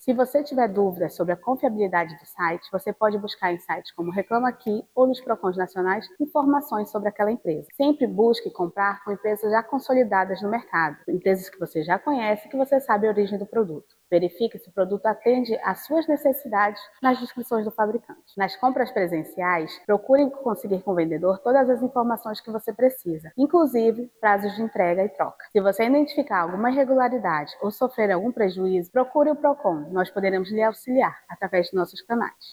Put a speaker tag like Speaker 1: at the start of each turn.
Speaker 1: Se você tiver dúvidas sobre a confiabilidade do site, você pode buscar em sites como Reclama Aqui ou nos Procons nacionais informações sobre aquela empresa. Sempre busque comprar com empresas já consolidadas no mercado, empresas que você já conhece e que você sabe a origem do produto. Verifique se o produto atende às suas necessidades nas descrições do fabricante. Nas compras presenciais, procure conseguir com o vendedor todas as informações que você precisa, inclusive prazos de entrega e troca. Se você identificar alguma irregularidade ou sofrer algum prejuízo, procure o Procon. Nós poderemos lhe auxiliar através de nossos canais.